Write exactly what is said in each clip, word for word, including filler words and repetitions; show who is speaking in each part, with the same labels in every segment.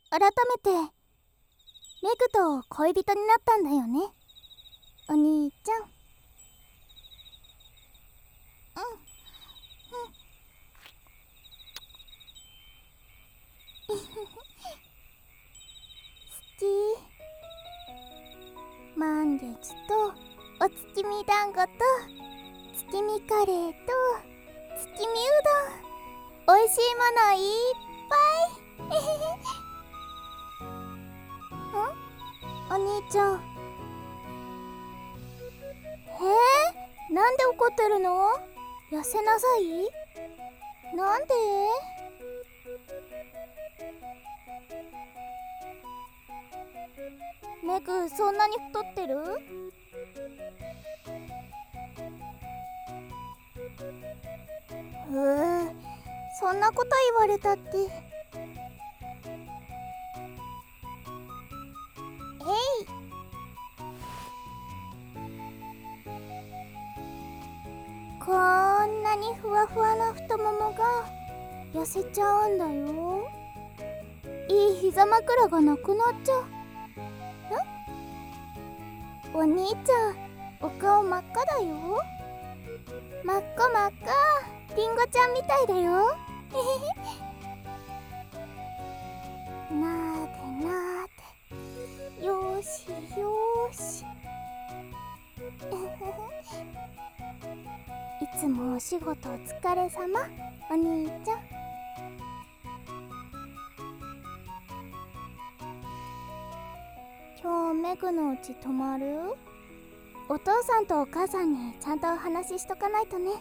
Speaker 1: 改めてメグと恋人になったんだよね、お兄ちゃん。うんうん好き。満月とお月見団子と月見カレーと月見うどん、おいしいものいっぱいんお兄ちゃん、えー、なんで怒ってるの？痩せなさい。なんで？メグ、そんなに太ってる？うー、そんなこと言われたって。えい、こんなにふわふわな太ももが痩せちゃうんだよ。いい膝枕がなくなっちゃう。ん？お兄ちゃん、お顔真っ赤だよ。真っ赤真っ赤、リンゴちゃんみたいだよ。なーでなーで、よーしよーし。いつもお仕事お疲れさま、お兄ちゃん。今日メグのうち泊まる？お父さんとお母さんにちゃんとお話ししとかないとね。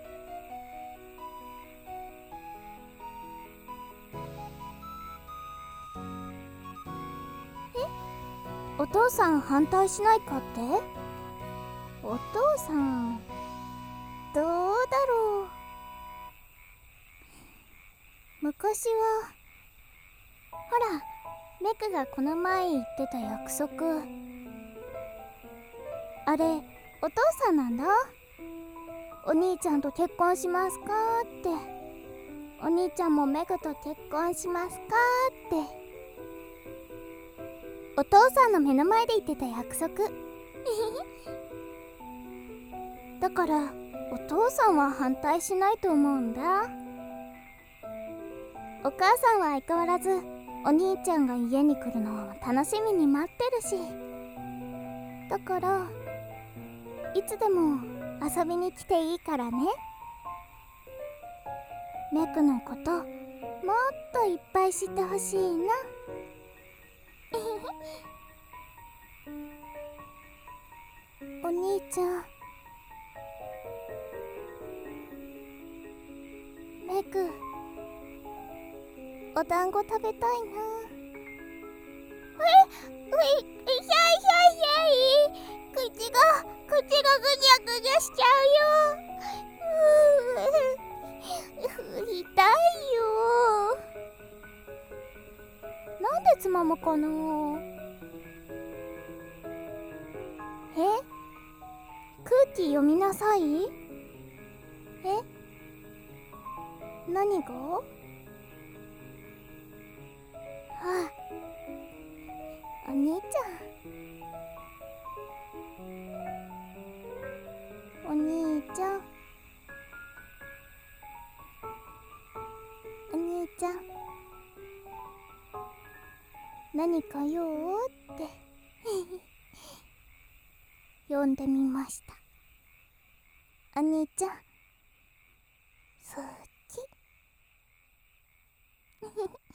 Speaker 1: え？お父さん反対しないかって？お父さんどうだろう。昔はほら、メグがこの前言ってた約束、あれお父さんなんだ。お兄ちゃんと結婚しますかって、お兄ちゃんもメグと結婚しますかってお父さんの目の前で言ってた約束だからお父さんは反対しないと思うんだ。お母さんは相変わらずお兄ちゃんが家に来るのを楽しみに待ってるし、だからいつでも遊びに来ていいからね。メグのこともっといっぱい知ってほしいな。お兄ちゃん、メグ、お団子食べたいな。え、うい、いひゃいひゃいひゃい、口が、口がぐにゃぐにゃしちゃうよ。うー、痛いよ。なんでつまむかな。え？空気読みなさい。え？何が？あ、お兄ちゃん。お兄ちゃん。お兄ちゃん。何か用って呼んでみました。お兄ちゃん、好き